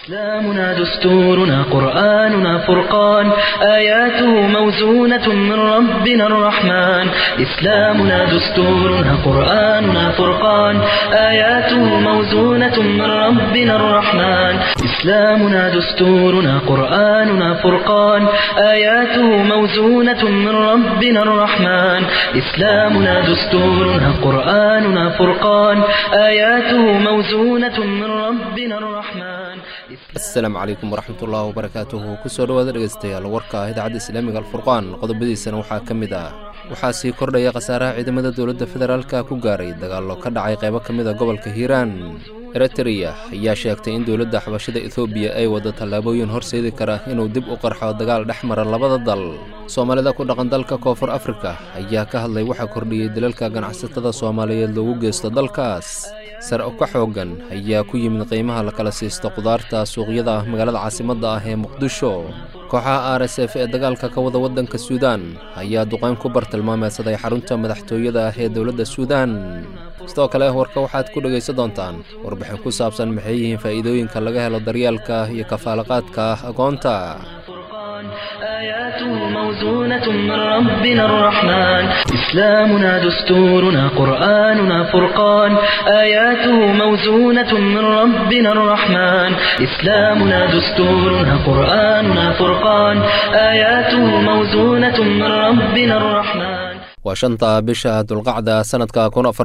إسلامنا دستورنا قرآننا فرقان آياته موزونة من ربنا الرحمن إسلامنا دستورنا قرآننا فرقان آياته موزونة من ربنا الرحمن إسلامنا دستورنا قرآننا فرقان آياته موزونة من ربنا الرحمن إسلامنا دستورنا قرآننا فرقان آياته موزونة من ربنا الرحمن السلام عليكم ورحمة الله وبركاته kusoo dhawaada dhegeystayaal warka idaacadda islaamiga alfurqaan qodobadiisana waxaa ka mid ah waxaa sii kordhaya khasaaraha ciidamada dowladda federaalka ku gaaray dagaallo ka dhacay qaybo ka mid ah gobolka Hiiraan Eritrea ayaa sheegtay in dowladda xabashada Ethiopia ay wado tallaabooyin horseedi kara inuu dib u qarxo dagaal dhexmara labada dal Soomaalida ku dhaqan dalka Koonfur Afrika ayaa ka hadlay waxa kordhiyay dalalka ganacsatada Soomaaliyeed loogu geysto dalkaas sar u ka xoogan ayaa ku yimid qiimaha la kala siisto qudaarta suuqyada magaalada caasimadda ah ee Muqdisho kooxaha RSF ee dagaalka ka wada wadanka Suudaan ayaa duqeyn ku bartilmaameedsaday xarunta madaxtooyada ah ee dowladda Suudaan sidoo kale warka waxaad ku dhageysan doontaan warbixin ku saabsan maxay yihiin faa'iidooyinka laga helo daryeelka iyo kafaalaqaadka aqoonta آياته موزونة من ربنا الرحمن إسلامنا دستورنا قرآننا فرقان آياته موزونة من ربنا الرحمن إسلامنا دستورنا قرآننا فرقان آياته موزونة من ربنا الرحمن وشنطة بشا دulqacda sanadka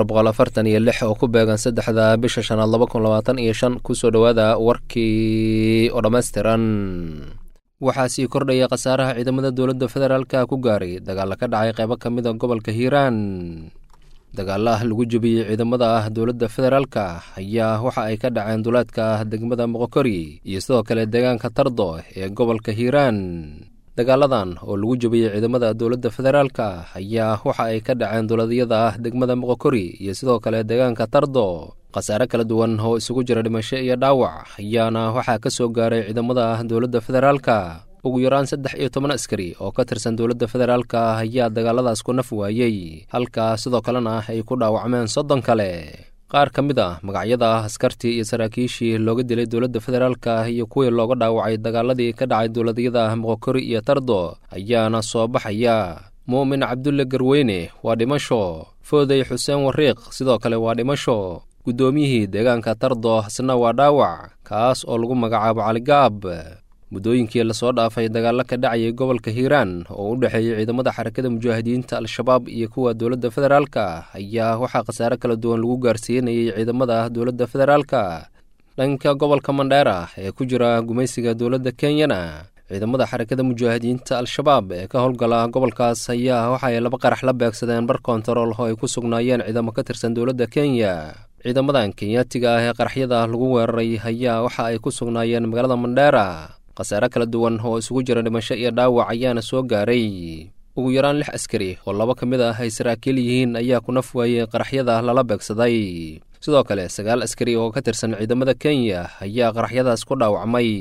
1446 oo ku beegan 3da bisha 2025 ku soo dhawaada warkii oo dhameystiran waxaa sii kordhaya khasaaraha ciidamada dowladda federaalka ku gaaray dagaal ka dhacay qaybo ka mid ah gobolka Hiiraan dagaalaha lagu jabiyay ciidamada dowladda federaalka ayaa waxa ay ka dhaceen duleedka degmada Moqokori iyo sidoo kale deegaanka Tardo ee gobolka Hiiraan dagaaladan oo lagu jabiyay ciidamada dowladda federaalka ayaa waxa ay ka dhaceen duleedyada degmada Moqokori iyo sidoo kale deegaanka Tardo khasaare kala duwan oo isugu jira dhimasho iyo dhaawac ayaana waxaa ka soo gaaray ciidamada dowladda federaalka ugu yaraan 13 askari oo ka tirsan dowladda federaalka ayaa dagaaladaas ku naf waayay halka sidoo kalena ay ku dhaawacmeen 30 kale qaar ka mid ah magacyada askartii iyo saraakiishii looga dilay dowladda federaalka iyo kuwii looga dhaawacay dagaaladii ka dhacay dowladyada Moqokori iyo Tardo ayaana soo baxaya Muumin Cabdulle Garweyne waa dhimasho Fooday Xuseen Wariiq sidoo kale waa dhimasho gudoomiyihii deegaanka Tardo asna waa dhaawac kaas oo lagu magacaabo Cali Gaab mudooyinkii la soo dhaafay dagaal ka dhacay gobolka Hiiraan oo u dhaxeeyay ciidamada xarakada mujaahidiinta al-shabaab iyo kuwa dowladda federaalka ayaa waxa khasaare kala duwan lagu gaarsiinayay ciidamada dowladda federaalka dhanka gobolka Mandheera ee ku jira gumaysiga dowladda Kenya ciidamada xarakada mujaahidiinta al-shabaab ee ka howlgala gobolkaas ayaa waxa ay laba qarax la beegsadeen bar kontarool oo ay ku sugnaayeen ciidamo ka tirsan dowladda Kenya ciidamadan Kenyaatiga ah ee qaraxyada lagu weeraray ayaa waxa ay ku sugnaayeen magaalada Mandheera khasaare kala duwan oo isugu jira dhimasho iyo dhaawac ayaana soo gaaray ugu yaraan 6 askari oo laba ka mid ah ay saraakiil yihiin ayaa ku naf waayay qaraxyada lala beegsaday sidoo kale 9 askari oo ka tirsan ciidamada Kenya ayaa qaraxyadaas ku dhaawacmay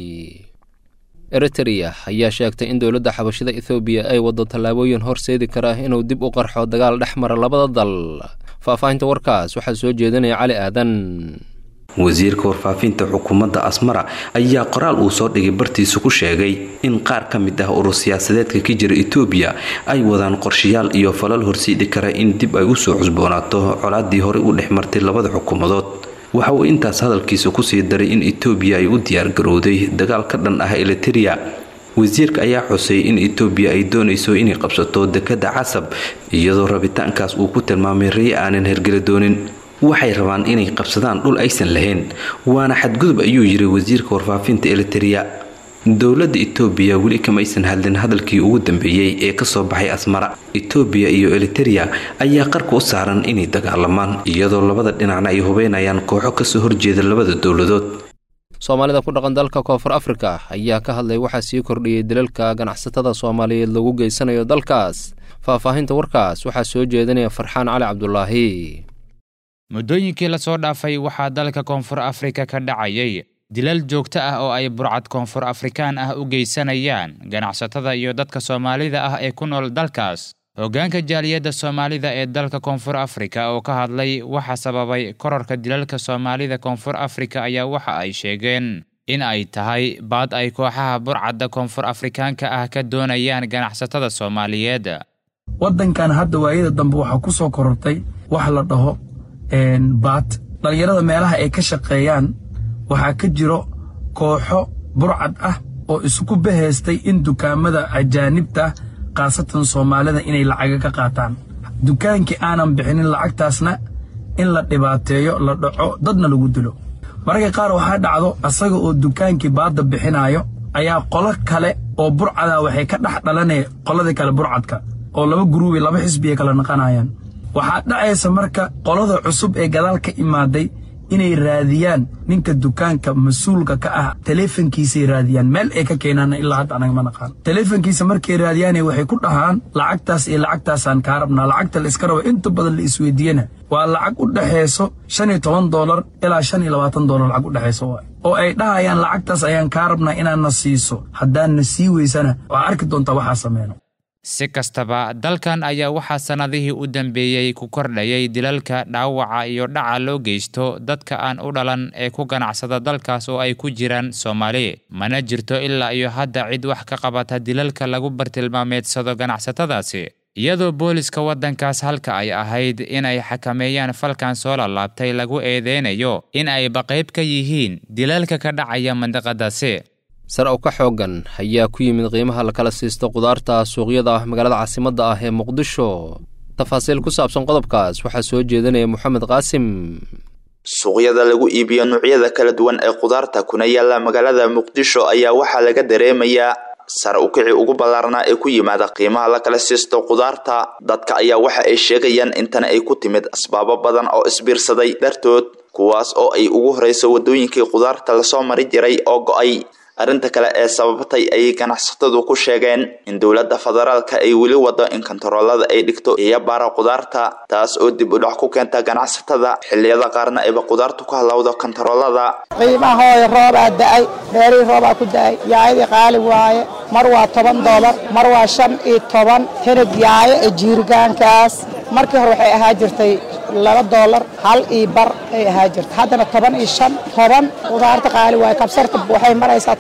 Eritrea ayaa sheegtay in dowladda xabashada Ethiopia ay wado tallaabooyin horseedi kara inuu dib u qarxo dagaal dhexmara labada dal faafahinta warkaas waxaa soo jeedinaya Cali Aadan wasiirka warfaafinta xukuumadda Asmara ayaa qoraal uu soo dhigay bartiisa ku sheegay in qaar ka mid ah urur siyaasadeedka ka jira Ethiopia ay wadaan qorshayaal iyo falal horseedi kara in dib ay u soo cusboonaato colaadii hore u dhexmartay labada xukuumadood waxa uu intaas hadalkiisa ku sii daray in Ethiopia ay u diyaar garowday dagaal ka dhan ah Eritrea wasiirka ayaa xusay in Ethiopia ay doonayso inay qabsato dekada Casab iyadoo rabitaankaas uu ku tilmaamay ray aanan hergeli doonin waxay rabaan inay qabsadaan dhul aysan lahayn waana xadgudub ayuu yiri wasiirka warfaafinta Eritrea dowladda Ethiopia weli kama aysan hadlin hadalkii ugu dambeeyay ee ka soo baxay Asmara Ethiopia iyo Eritrea ayaa qarka u saaran inay dagaalamaan iyadoo labada dhinacna ay hubeynayaan kooxo ka soo horjeeda labada dowladood Soomaalida ku dhaqan dalka Koonfur Afrika ayaa ka hadlay waxa sii kordhiyay dalalka ganacsatada Soomaaliyeed lagu geysanayo dalkaas faafahinta warkaas waxa soo jeedinaya Farxaan Cali Cabdullaahi mudooyinkii la soo dhaafay waxaa dalka Koonfur Afrika ka dhacayay dilal joogto ah oo ay burcad Koonfur Afrikaan ah u geysanayaan ganacsatada iyo dadka Soomaalida ah ee ku nool dalkaas hoggaanka jaaliyadda Soomaalida ee dalka Koonfur Afrika oo ka hadlay waxa sababay kororka dilalka Soomaalida Koonfur Afrika ayaa waxa ay sheegeen in ay tahay baad ay kooxaha burcadda koonfur afrikaanka ah ka doonayaan ganacsatada Soomaaliyeed. waddankan hadda waayada dambe waxaa ku soo korortay wax la dhaho baad. dhalinyarada meelaha ay ka shaqeeyaan waxaa ka jiro kooxo burcad ah oo isku baheystay in dukaamada ajaanibta qaasatan Soomaalida inay lacag ka qaataan. dukaankii aanan bixinin lacagtaasna in la dhibaateeyo, la dhaco, dadna lagu dilo. markay qaar waxaa dhacdo asaga oo dukaankii baadda bixinayo ayaa qolo kale oo burcada waxay ka dhex dhalanay qoladii kale burcadka oo laba guruub laba xisbi kala naqanayaan. waxaa dhacaysa marka qolada cusub ee gadaal ka imaaday inay raadiyaan ninka dukaanka mas'uulka ka ah telefonkiisa raadiyaan meel ay ka keenaan ilaa hadda anaga ma naqaan. telefonkiisa markay raadiyaan waxay ku dhahaan lacagtaas iyo lacagtaasaan ka rabnaa. lacagta la iska rabo inta badan la isweydiiyana waa lacag u dhaxayso $15 ilaa $20 lacag u dhaxayso oo ay dhahayaan lacagtaas ayaan ka rabnaa inaan na siiso. haddaan na sii weysana waa arki doontaa waxa sameeyno. si kastaba dalkan ayaa waxaa sanadihii u dambeeyay ku kordhayay dilalka, dhaawaca iyo dhaca loo geysto dadka aan u dhalan ee ku ganacsada dalkaas oo ay ku jiraan Soomaali. mana jirto ilaa iyo hadda cid wax ka qabata dilalka lagu bartilmaameedsado ganacsatadaasi, iyadoo booliska waddankaas halka ay ahayd inay xakameeyaan falkan soo laabtay lagu eedeynayo in ay qayb ka yihiin dilalka ka dhacaya mandaqadaasi. sar oo ka xoogan ayaa ku yimid qiimaha la kala siisto qudaarta suuqyada magaalada caasimadda ah ee Muqdisho. tafaasiil ku saabsan qodobkaas waxaa soo jeedinaya Maxamed Qaasim. suuqyada lagu iibiyo noocyada kala duwan ee qudaarta kuna yaala magaalada Muqdisho ayaa waxaa laga dareemayaa sar u kici ugu balaarna ee ku yimaada qiimaha la kala siisto qudaarta. dadka ayaa waxa ay sheegayaan intan ay ku timid asbaabo badan oo isbiirsaday dartood, kuwaas oo ay ugu horeyso wadooyinkii qudaarta la soo mari jiray oo go'ay. arrinta kale ee sababtay ay ganacsatadu ku sheegeen in dawladda federaalka ay weli wado in kantaroolada ay dhigto iyo baara qudaarta, taas oo dib u dhac ku keenta ganacsatada xilliyada qaarna ay qudaartu ku halawdo kantaroolada. qiimahooda roobaa da'ay, beeri roobaa ku da'ay, yaayadii qaali waaye, mar waa $10, mar waa 15. tanad yaayo ee jiirgaankaas markii hore waxay ahaa jirtay $2 hal ii bar ay ahaa jirtay, haddana 15 qudaarta qaali waaye. kabsarta waxay maraysaa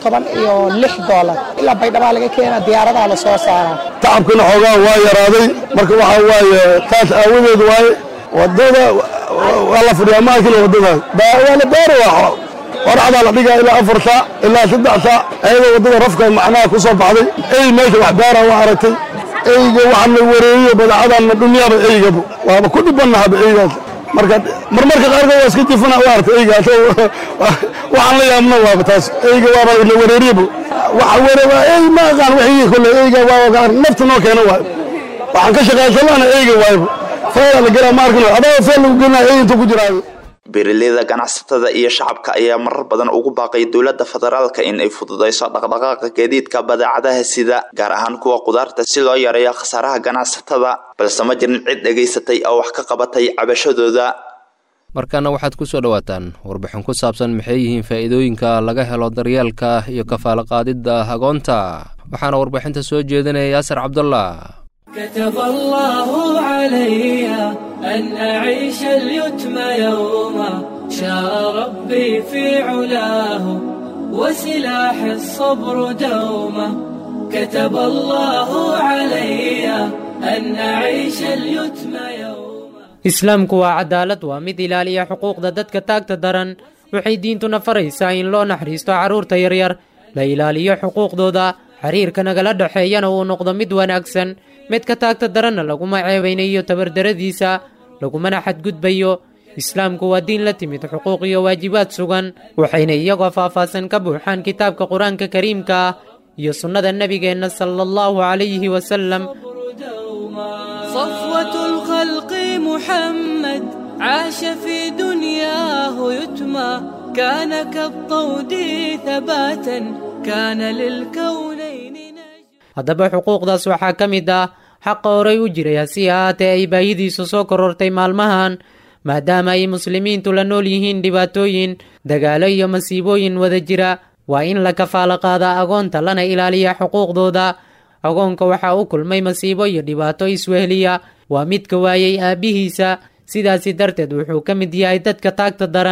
$16 ilaa baydhaba laga keenaa diyaaradaha la soo saaraa. tacabkuna xoogaa waa yaraaday, marka waxa waaye taas aawadeed waaye wadada waa la fadhiyaa maakina wadada waa la baaro waa qoracda la dhigaa ilaa 4 saac ilaa 3 saac ayadoo wadada rafka macnaha ku soo baxday. ay meesha wax baara waa aragtay eyga waxaan la wareeyo badacadaan dunyada eyga waaba ku dhibanaha eygaas. marka marmarka qaarkood waa iska jifana waa aragtay eygaas waxaan la yaabna waaba taas eyga waaba la wareeriyo waxa wareeba ey ma qaan wixii kulay eyga waaba nafta noo keeno waa waxaan ka shaqaysanaana eyga waaba fayda la gara markano adaa fayl lagu gina ey inta ku jiraayo. beeraleyda ganacsatada iyo shacabka ayaa marar badan ugu baaqay dawladda federaalka in ay fududeyso dhaqdhaqaaqa gaadiidka badeecadaha sida gaar ahaan kuwa qudaarta si loo yareeyo khasaaraha ganacsatada, balse ma jirin cid dhageysatay oo wax ka qabatay cabashadooda. markana waxaad ku soo dhawaataan warbixin ku saabsan maxay yihiin faa'iidooyinka laga helo daryeelka iyo kafaalo qaadidda agoonta. waxaana warbixinta soo jeedinaya Yaasir Cabdullah. كتب الله علي أن أعيش اليتم يوما شاء ربي في علاه وسلاح الصبر دوما. كتب الله علي أن أعيش اليتم يوما. islaamku waa cadaalad, waa mid ilaaliya xuquuqda dadka taagta daran. waxay diintuna faraysaa in loo naxariisto carruurta yaryar, la ilaaliyo xuquuqdooda, xiriirka nagala dhaxeeyana uu noqdo mid wanaagsan. midka taagta daranna laguma ceebaynayo tabardaradiisa, lagumana xadgudbayo. islaamku waa diin la timid xuquuq iyo waajibaad sugan, waxayna iyagoo faahfaahsan ka buuxaan kitaabka qur-aanka kariimka ah iyo sunnada nabigeenna sallallahu calayhi wasallam. صفوة الخلق محمد عاش في دنياه يتمى كان كالطود ثباتا كان للكونين. haddaba xuquuqdaas waxaa ka mid ah xaqa horay u jiray hasi ahaatee ay baahidiisu soo korortay maalmahan, maadaama ay muslimiintu la nool yihiin dhibaatooyin, dagaalo iyo masiibooyin wada jira. waa in la kafaalo qaadaa agoonta lana ilaaliya xuquuqdooda. agoonka waxaa u kulmay masiibo iyo dhibaato iswehliya, waa midka waayey aabbihiisa, sidaasi darteed wuxuu ka mid yahay dadka taagta daran.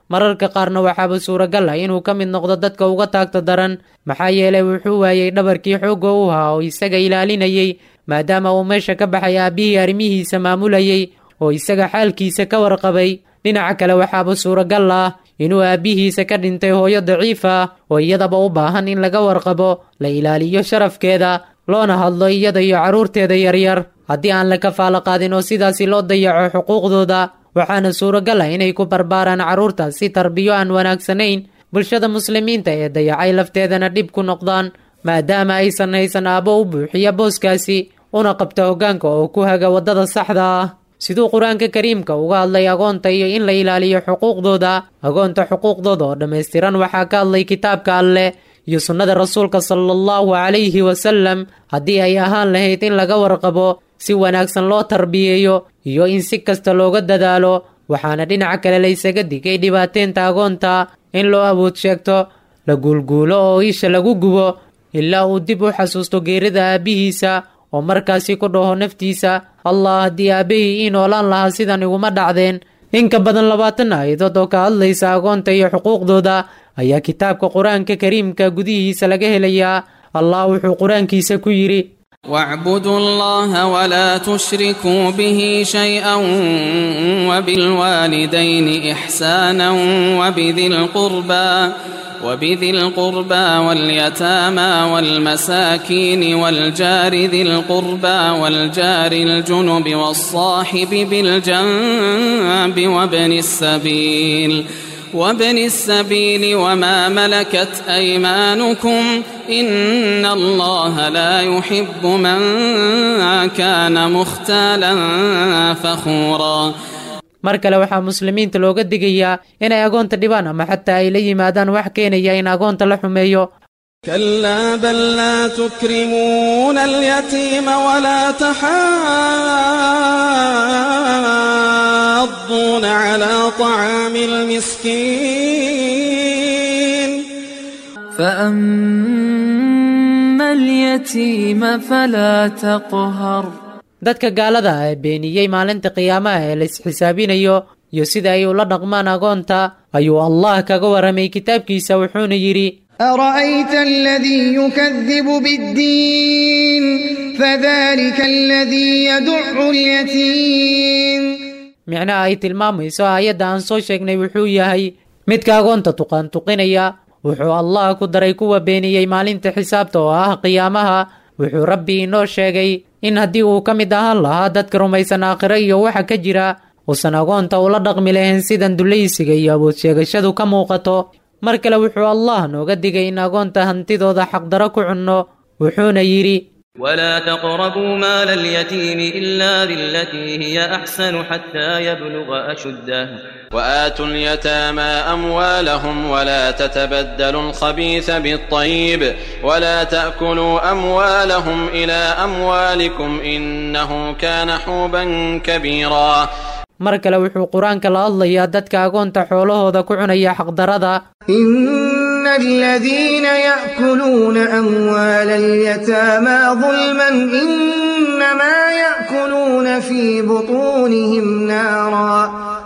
mararka qaarna waxaaba suuragal ah inuu ka mid noqdo dadka uga taagta daran maxaa yeelay wuxuu waayey dhabarkii xoogga u ahaa oo isaga ilaalinayey maadaama uu meesha ka baxay aabbihii arrimihiisa maamulayey oo isaga xaalkiisa ka warqabay dhinaca kale waxaaba suuragal ah inuu aabbihiisa ka dhintay hooyo daciif ah oo iyadaba u baahan in laga warqabo la ilaaliyo sharafkeeda loona hadlo iyada iyo carruurteeda yaryar haddii aan la kafaalo qaadin oo sidaasi loo dayaco xuquuqdooda waxaana suuragal ah inay ku barbaaraan carruurtaas si tarbiyo aan wanaagsanayn bulshada muslimiinta ee dayacay lafteedana dhib ku noqdaan maadaama aysan haysan aabbo u buuxiya booskaasi una qabta hoggaanka oo ku haga waddada saxda ah siduu qur-aanka kariimka uga hadlay agoonta iyo in la ilaaliyo xuquuqdooda agoonta xuquuqdooda oo dhammaystiran waxaa ka hadlay kitaabka alleh iyo sunnada rasuulka sala allahu calayhi wasalam haddii ay ahaan lahayd in laga warqabo si wanaagsan loo tarbiyeeyo iyo in si kasta looga dadaalo waxaana dhinaca kale laysaga digay dhibaateynta agoonta in loo awood sheegto la guulguulo oo isha lagu gubo ilaa uu dib u xasuusto geerida aabbihiisa oo markaasi ku dhaho naftiisa allah haddii aabbahii ii noolaan lahaa sidan iguma dhacdeen in ka badan 20 aayadood oo ka hadlaysa agoonta iyo xuquuqdooda ayaa kitaabka qur-aanka kariimka gudihiisa laga helayaa allah wuxuu qur-aankiisa ku yidhi واعبدوا الله ولا تشركوا به شيئا وبالوالدين إحسانا وبذي القربى واليتامى والمساكين والجار ذي القربى والجار الجنب والصاحب بالجنب وابن السبيل وما ملكت أيمانكم إن الله لا يحب من كان مختالا فخورا mar kale waxaa muslimiinta looga digayaa inay agoonta dhibaan ama xataa ay la yimaadaan wax keenaya in agoonta la xumeeyo كلا بل لا تكرمون اليتيم ولا تحاضون على طعام المسكين فأما اليتيم فلا تقهر dadka gaalada ah ee beeniyey maalinta qiyaamaha ee la isxisaabinayo iyo sida ay ula dhaqmaan agoonta ayuu allah kaga waramay kitaabkiisa wuxuuna yidhi أرأيت الذي يكذب بالدين فذلك الذي يدع اليتيم micnaha ay tilmaamayso aayadda aan soo sheegnay wuxuu yahay midka agoonta tuqaantuqinaya wuxuu allah ku daray kuwa beeniyey maalinta xisaabta oo ah qiyaamaha wuxuu rabbi inoo sheegay in haddii uu ka mid ahaan lahaa dadka rumaysan aakhiro iyo waxa ka jira uusan agoonta ula dhaqmi lahayn sidan dulaysiga iyo awood sheegashadu ka muuqato mar kale wuxuu allah nooga digay in agoonta hantidooda xaqdaro ku cunno wuxuuna yidhi ولا تقربوا مال اليتيم إلا بالتي هي أحسن حتى يبلغ أشده وآتوا اليتامى أموالهم ولا تتبدلوا الخبيث بالطيب ولا تأكلوا أموالهم إلى أموالكم إنه كان حوبا كبيرا mar kale wuxuu qur-aanka la hadlayaa dadka agoonta xoolahooda ku cunaya xaqdarada إن الذين يأكلون أموال اليتامى ظلما إنما يأكلون في بطونهم نارا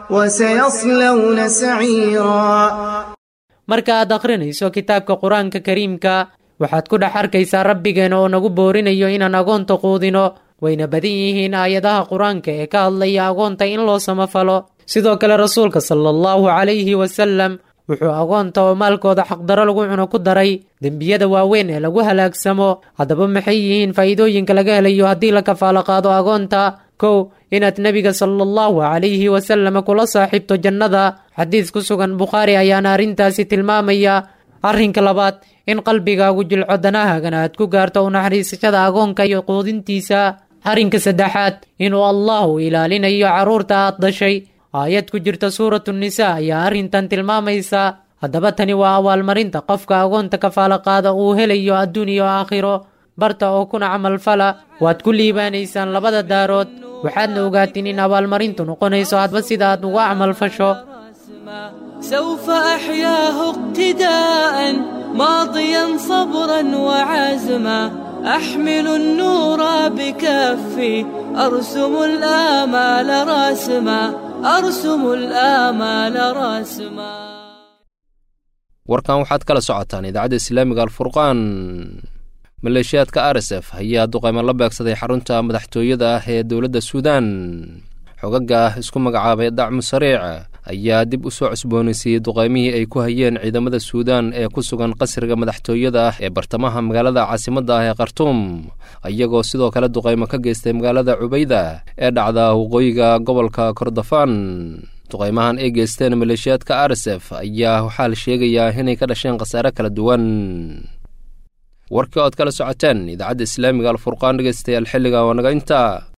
وسيصلون سعيرا marka aad akhrinayso kitaabka qur-aanka kariimka waxaad ku dhex arkaysaa rabbigeena oo nagu boorinayo inaan agoonta quudino wayna badan yihiin aayadaha qur-aanka ee ka hadlaya agoonta in loo samafalo sidoo kale rasuulka sala allahu calayhi wasalam wuxuu agoonta oo maalkooda xaqdaro lagu cuno ku daray dembiyada waaweyn ee lagu halaagsamo haddaba maxay yihiin faa'iidooyinka laga helayo haddii la kafaalo qaado agoonta kow inaad nebiga sala allahu calayhi wasalam kula saaxiibto jannada xadiis ku sugan bukhaari ayaana arrintaasi tilmaamaya arrinka labaad in qalbigaagu jilco danahaagana aad ku gaarto u naxariisashada agoonka iyo quudintiisa arrinka saddexaad inuu allahu ilaalinayo carruurta aad dhashay aayad ku jirta suuratu nisaa ayaa arrintan tilmaamaysa haddaba tani waa abaalmarinta qofka agoonta kafaalo qaada uu helayo adduun iyo aakhiro barta oo kuna camalfala waad ku liibaanaysaan labada daarood waxaadna ogaatiin in abaalmarintu noqonayso hadba sida aad uga camalfasho سوف أحياه اقتداء ماضيا صبرا وعزما أحمل النور بكفي أرسم الآمال راسما warkan waxaad kala socotaan idaacadda islaamiga alfurqaan. maleeshiyaadka RSF ayaa duqeymo la beegsaday xarunta madaxtooyada ah ee dowladda Suudaan. xogaga isku magacaabay dacmu sariic ayaa dib u soo cusboonaysiiyey duqeymihii ay ku hayeen ciidamada Suudaan ee ku sugan qasriga madaxtooyada ah ee bartamaha magaalada caasimadda ah ee Khartoum, iyagoo sidoo kale duqeymo ka geystay magaalada Cubayda ee dhacda waqooyiga gobolka Kordofaan. duqeymahan ay geysteen maleeshiyaadka RSF ayaa waxaa la sheegayaa inay ka dhasheen khasaare kala duwan. warkii ood kala socoteen idaacadda islaamiga alfurqaan dhegeystayaal xilliga waa naga intaa.